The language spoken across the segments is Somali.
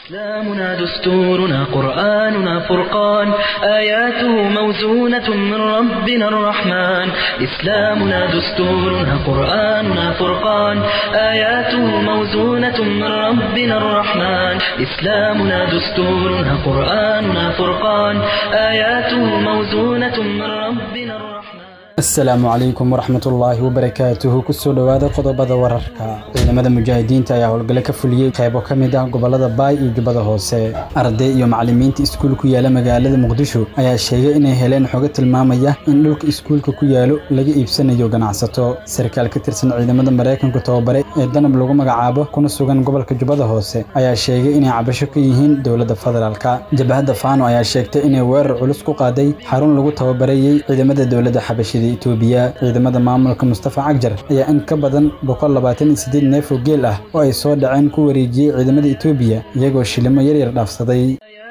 إسلامنا دستورنا قرآننا فرقان آياته موزونة من ربنا الرحمن إسلامنا دستورنا قرآننا فرقان آياته موزونة من ربنا الرحمن إسلامنا دستورنا قرآننا فرقان آياته موزونة من ربنا الرحمن السلام عليكم ورحمة الله وبركاته كسو دوادا قضبada wararka ciidamada mujaahidiinta ayaa howlgalo ka fuliyay qaybo kamid ah gobolada Baay iyo Jubbada Hoose arday iyo macallimiinta iskuulka yaala magaalada Muqdisho ayaa sheegay inay heleen xog tilmaamaya in dhulka iskuulka ku yaalo laga iibsanayo ganacsato sarkaal ka tirsan ciidamada Mareykanka tababaray ee danab lagu magacaabo kuna sugan gobolka Jubbada Hoose ayaa sheegay inay cabasho ka yihiin dawladda federaalka jabhadda Faano ayaa sheegtay inay weerar culus ku qaaday xarun lagu tababarayay ciidamada dawladda Xabashida Itoobiya ciidamada maamulka Mustafa Cagjar ayaa in ka badan 128 neef oo geel ah oo ay soo dhaceen ku wareejiyay ciidamada Itoobiya iyagoo shilimo yar dhaafsaday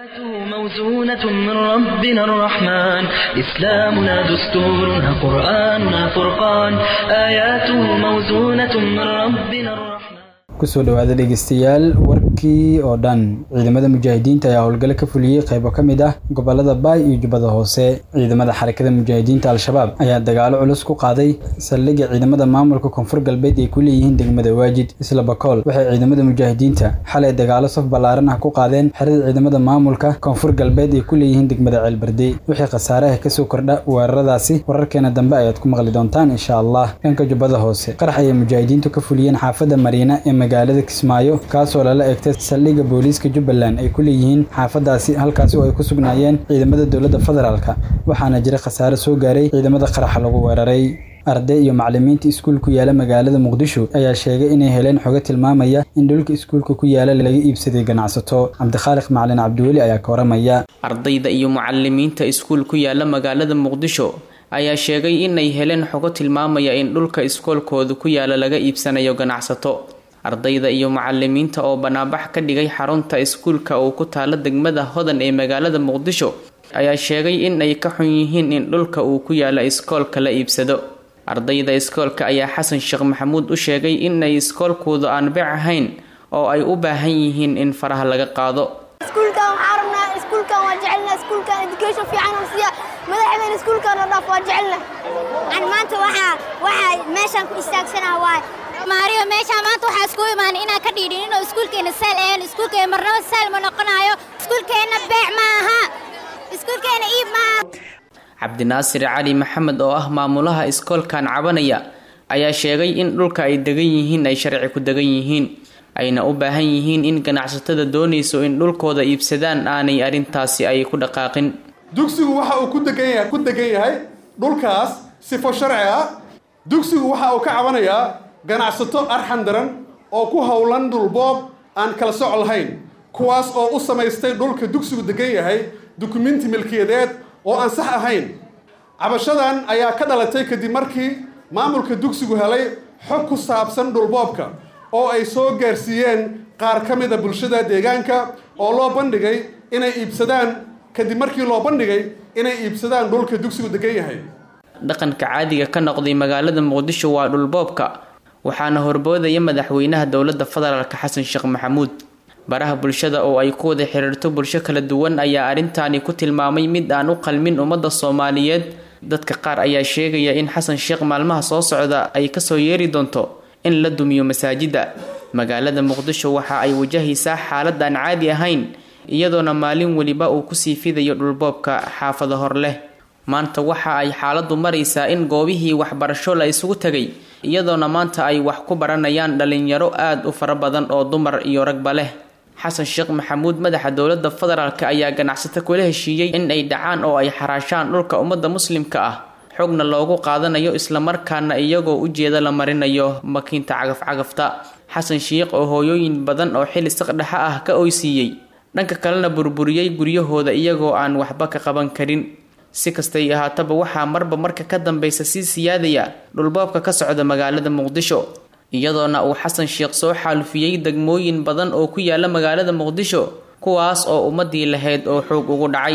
موزونة من ربنا الرحمن إسلامنا دستورنا قرآننا فرقان آياته موزونة من ربنا الرحمن kusoo dhawaada dhageystayaal warkii oo dhan ciidamada mujaahidiinta ayaa howlgalo ka fuliyay qaybo kamid ah gobolada Baay iyo Jubbada Hoose ciidamada xarakada mujaahidiinta al-shabaab ayaa dagaalo culus ku qaaday saldhigga ciidamada maamulka koonfur galbeed ee ku leeyihiin degmada Waajid isla Bakool waxay ciidamada mujaahidiinta xalay dagaalo saf balaaran ah ku qaadeen xerada ciidamada maamulka koonfur galbeed ee ku leeyihiin degmada Ceelbarde wixii khasaaraha ka soo kordha weeraradaasi wararkeena dambe ayaad ku maqli doontaan insha Allah kanka Jubbada Hoose qarax ay mujaahidiintu ka fuliyeen xaafada Mariina ee magaalada Kismaayo kaasoo la eegtay saldhigga booliiska Jubbaland ay ku leeyihiin xaafadaasi halkaas oo ay ku sugnaayeen ciidamada dawladda federaalka waxaana jira khasaare soo gaaray ciidamada qarax lagu weeraray arday iyo macallimiinta iskuulka yaala magaalada Muqdisho ayaa sheegay inay heleen xog tilmaamaya in dhulka iskuulka ku yaala laga iibsaday ganacsato Cabdikhaliq Macalin Cabdiweli ayaa ka waramaya ardayda iyo macallimiinta iskuulka yaala magaalada Muqdisho ayaa sheegay inay heleen xog tilmaamaya in dhulka iskuulkooda ku yaala laga iibsanayo ganacsato ardayda iyo macallimiinta oo banaabax ka dhigay xarunta iskuulka oo ku taala degmada Hodan ee magaalada Muqdisho ayaa sheegay in ay ka xun yihiin in dhulka uu ku yaala iskoolka la iibsado ardayda iskoolka ayaa Xasan Sheekh Maxamuud u sheegay in ay iskoolkooda aan beec ahayn oo ay u baahan yihiin in faraha laga qaado iskuulka xarunna iskuulka waa jecelna iskuulka education fiican oo siya madaxda iskuulka dhaaf waa jecelna aan maanta waxa meeshan ku istaagsanahay waa Mario meesha maanta waxa isku imaan inaan ka dhiidhin inuu iskuulkeena saal aan iskuulkeena marnaba saal ma noqonayo iskuulkeena beec ma aha iskuulkeena iib ma Cabdinaasir Cali Maxamed oo ah maamulaha iskoolkan cabanaya ayaa sheegay in dhulka ay degan yihiin ay sharci ku degan yihiin ayna u baahan yihiin in ganacsatada doonayso in dhulkooda iibsadaan aanay arintaasi ay ku dhaqaaqin dugsigu waxa uu ku degan yahay dhulkaas sifo sharci ah dugsigu waxa uu ka cabanayaa ganacsato arxan daran oo ku howlan dhulboob aan kala soc lahayn kuwaas oo u samaystay dhulka dugsigu degan yahay dukumeenti milkiyadeed oo aan sax ahayn cabashadan ayaa ka dhalatay kadib markii maamulka dugsigu helay xog ku saabsan dhulboobka oo ay soo gaarsiiyeen qaar ka mid ah bulshada deegaanka oo loo bandhigay inay iibsadaan kadib markii loo bandhigay inay iibsadaan dhulka dugsigu degan yahay dhaqanka caadiga ka noqday magaalada Muqdisho waa dhulboobka waxaana horboodaya madaxweynaha dawladda federaalka Xasan Sheekh Maxamuud baraha bulshada oo ay ku wada xiriirto bulsho kala duwan ayaa arintani ku tilmaamay mid aan u qalmin ummadda Soomaaliyeed dadka qaar ayaa sheegaya in Xasan Sheekh maalmaha soo socda ay ka soo yeeri doonto in la dumiyo masaajida magaalada Muqdisho waxa ay wajahaysaa xaalad aan caadi ahayn iyadoona maalin waliba uu ku sii fidayo dhulboobka xaafado hor leh maanta waxa ay xaaladu maraysaa in goobihii waxbarasho la isugu tagay iyadoona maanta ay wax ku baranayaan dhalinyaro aad u fara badan oo dumar iyo ragba leh Xasan Sheekh Maxamuud madaxa dawladda federaalka ayaa ganacsato kula heshiiyay in ay dhacaan oo ay xaraashaan dhulka ummadda muslimka ah xogna loogu qaadanayo isla markaana iyagoo u jeeda la marinayo makiinta cagafta Xasan Sheekh oo hooyooyin badan oo xil saqdhaxa ah ka oysiiyay dhanka kalena burburiyay guryahooda iyagoo aan waxba ka qaban karin si kastay ahaataba waxaa marba marka ka dambaysa si siyaadaya dhulboobka ka socda magaalada Muqdisho iyadoona uu Xasan Sheekh soo xaalufiyay degmooyin badan oo ku yaala magaalada Muqdisho kuwaas oo ummadii lahayd oo xoog ugu dhacay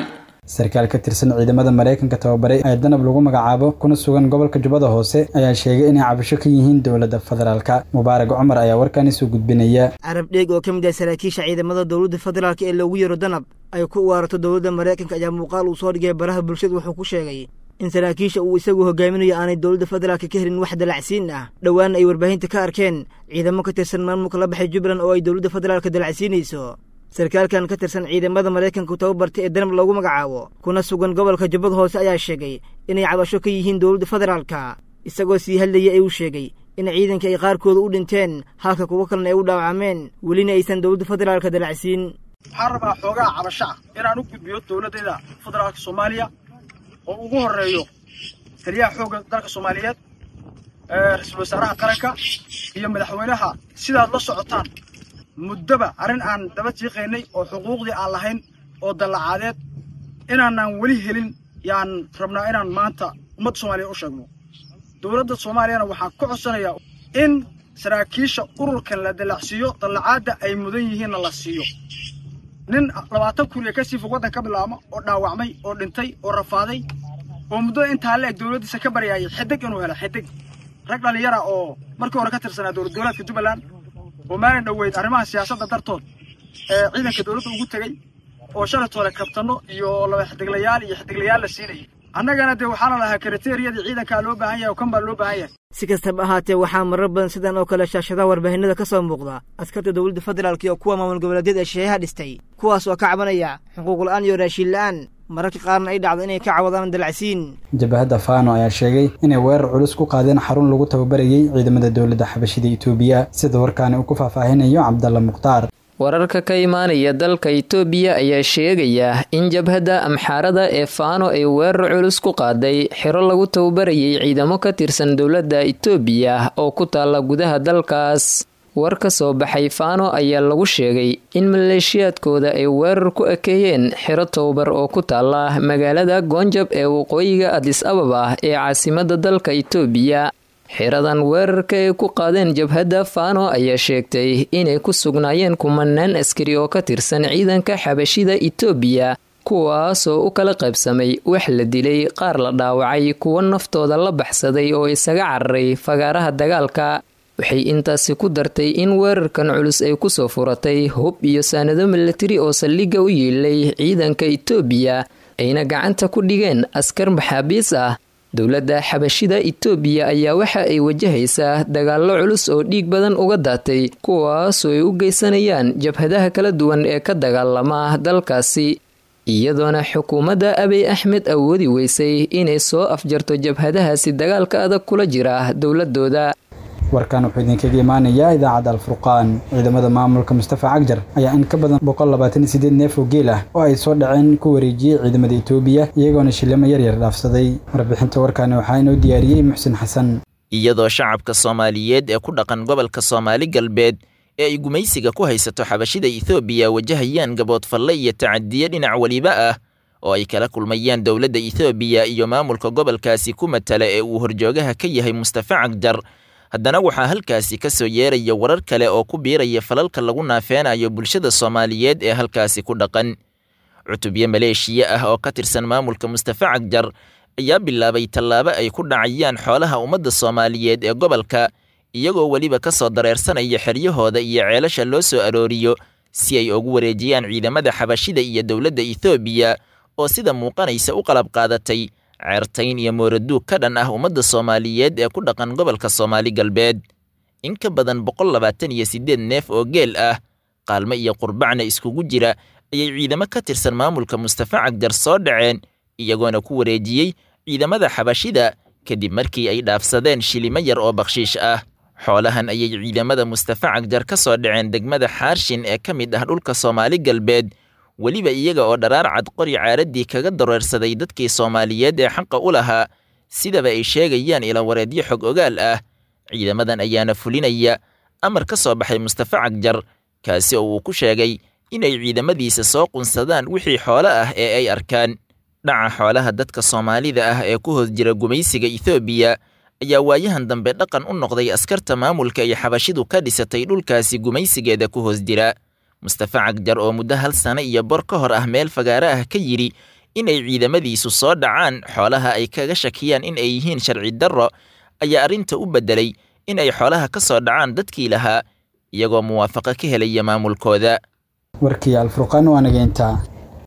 sarkaal ka tirsan ciidamada Mareykanka tababaray ee danab lagu magacaabo kuna sugan gobolka Jubbada Hoose ayaa sheegay inay cabasho ka yihiin dowladda federaalka. Mubarak Cumar ayaa warkaan soo gudbinaya. Arab Dheeg oo kamid ah saraakiisha ciidamada dowladda federaalka ee loogu yeero danab ay ku waarato dowladda Mareykanka ayaa muuqaal uu soo dhigay baraha bulshada wuxuu ku sheegay in saraakiisha uu isagu hogaaminayo aanay dowladda federaalka ka helin wax dalacsiin ah. dhawaan ay warbaahinta ka arkeen ciidamo ka tirsan maamulka la baxay Jubbaland oo ay dowladda federaalka dalacsiinayso. sarkaalkan ka tirsan ciidamada Mareykanka tababartay ee danab lagu magacaabo kuna sugan gobolka Jubbada Hoose ayaa sheegay inay cabasho ka yihiin dowladda federaalka isagoo sii hadlayay ay u sheegay in ciidanka ay qaarkood u dhinteen halka kuwa kalena ay u dhaawacmeen welina aysan dowladda federaalka dalacsiin. waxaan rabaa xoogaa cabasho ah inaan u gudbiyo dowladda federaalka Soomaaliya oo ugu horeeyo taliyaha xoogga dalka Soomaaliyeed ra'iisul wasaaraha qaranka iyo madaxweynaha sidaad la socotaan muddaba arrin aan daba jiiqaynay oo xuquuqdii aan lahayn oo dalacadeed inaanan weli helin yaan rabnaa inaan maanta ummadda Soomaaliya u sheegno. dowladda Soomaaliyana waxaan ku codsanayaa in saraakiisha ururkan la dalacsiiyo dalacaadda ay mudan yihiin la siiyo. nin 20 kun ka sii fog waddan ka bilaabo oo dhaawacmay oo dhintay oo rafaaday oo muddo intaa la eg dowladdiisa ka baryayay xidig inuu helo xidig rag dhalinyara oo markii hore ka tirsanaa dowladda Jubbaland oo maalin dhaweyd arrimaha siyaasadda dartood ciidanka dowladda ugu tagay oo shalatooda kabtano iyo laba xidiglayaal la siinay. annagana de waxaana lahaa kriteeriyada ciidanka loo baahan yahay oo kan baa loo baahan yahay. si kastaba ahaatee waxaa marar badan sidan oo kale shaashadaha warbaahinada ka soo muuqda askarta dowladda federaalka iyo kuwa maamul goboleedyada ee sheeyaha dhistay kuwaas oo ka cabanaya xuquuq la'aan iyo raashin la'aan mararka qaarna ay dhacdo inay ka cawadaan dalacsiin. jabhadda Faano ayaa sheegay inay weerar culus ku qaadeen xarun lagu tababarayay ciidamada dowladda xabashida Itoobiya sida warkaan uu ku faahfaahinayo Cabdalla Muqtaar. wararka ka imaanaya dalka Itoobiya ayaa sheegaya in jabhadda Amxaarada ee Faano ay weerar culus ku qaaday xiro lagu tababarayay ciidamo ka tirsan dowladda Itoobiya oo ku taala gudaha dalkaas. war ka soo baxay Faano ayaa lagu sheegay in maleeshiyaadkooda ay weerar ku ekeeyeen xiro tababar oo ku taala magaalada Goonjab ee waqooyiga Addis Ababa ee caasimadda dalka Itoobiya. xiradan weerarka ay ku qaadeen jabhadda Faano ayaa sheegtay inay ku sugnaayeen kumanaan askari oo ka tirsan ciidanka xabashida Itoobiya kuwaasoo u kala qaybsamay wax la dilay qaar la dhaawacay kuwa naftooda la baxsaday oo isaga cararay fagaaraha dagaalka. waxay intaasi ku dartay in weerarkan culus ay ku soo furatay hub iyo saanado milatari oo saldhigga u yeelay ciidanka Itoobiya ayna gacanta ku dhigeen askar maxaabiis ah. dowladda xabashida Itoobiya ayaa waxa ay wajahaysaa dagaallo culus oo dhiig badan uga daatay kuwaasoo ay u geysanayaan jabhadaha kala duwan ee ka dagaalama dalkaasi iyadoona xukuumadda Abiy Ahmed awoodi weysay inay soo afjarto jabhadahaasi dagaalka adag kula jira dowladooda. warkaan wuxuu idinkaga imaanayaa idaacadda Al-Furqaan. ciidamada maamulka Mustafa Cagjar ayaa in ka badan 128 neef oo geel ah oo ay soo dhaceen ku wareejiyay ciidamada Itoobiya iyagoona shilimo yar dhaafsaday. warbixinta warkaan waxaa inoo diyaariyay Muxsin Xasan. iyadoo shacabka Soomaaliyeed ee ku dhaqan gobolka Soomaali galbeed ee ay gumaysiga ku haysato xabashida Itoobiya wajahayaan gaboodfalle iyo tacadiye dhinac waliba ah oo ay kala kulmayaan dowladda Itoobiya iyo maamulka gobolkaasi ku matala ee uu horjoogaha ka yahay Mustafa Cagjar. haddana waxaa halkaasi ka soo yeeraya warar kale oo ku biiraya falalka lagu naafeenayo bulshada Soomaaliyeed ee halkaasi ku dhaqan. cutubyo maleeshiya ah oo ka tirsan maamulka Mustafa Cagjar ayaa bilaabay tallaabo ay ku dhacayaan xoolaha ummadda Soomaaliyeed ee gobolka iyagoo weliba ka soo dareersanaya xeryahooda iyo ceelasha loo soo arooriyo si ay ugu wareejiyaan ciidamada xabashida iyo dowladda Itoobiya oo sida muuqanaysa u qalab qaadatay ceertayn iyo mooraduug ka dhan ah ummadda Soomaaliyeed ee ku dhaqan gobolka Soomaali galbeed. in ka badan 128 neef oo geel ah qaalmo iyo qurbacna iskugu jira ayay ciidamo ka tirsan maamulka Mustafa Cagjar soo dhaceen iyagoona ku wareejiyey ciidamada xabashida kadib markii ay dhaafsadeen shilimo yar oo bakshiish ah. xoolahan ayay ciidamada Mustafa Cagjar ka soo dhaceen degmada Xaarshin ee ka mid ah dhulka Soomaali galbeed weliba iyaga oo dharaar cad qori caaradii kaga dareersaday dadkii Soomaaliyeed ee xaqa u lahaa sidaba ay sheegayaan ila wareedyo xog ogaal ah. ciidamadan ayaana fulinaya amar ka soo baxay Mustafa Cagjar kaasi oo uu ku sheegay inay ciidamadiisa soo qunsadaan wixii xoolo ah ee ay arkaan. dhaca xoolaha dadka Soomaalida ah ee ku hoos jira gumaysiga Itoobiya ayaa waayahan dambe dhaqan u noqday askarta maamulka iyo xabashidu ka dhisatay dhulkaasi gumaysigeeda ku hoos jira. Mustafa Cagjar oo muddo 1 sano iyo bor ka hor ah meel fagaara ah ka yiri inay ciidamadiisu soo dhacaan xoolaha ay kaga shakiyaan in ay yihiin sharci darro ayaa arrinta u beddelay in ay xoolaha ka soo dhacaan dadkii lahaa iyagoo muwaafaqo ka helaya maamulkooda warkii alfurqaan waa nageyntaa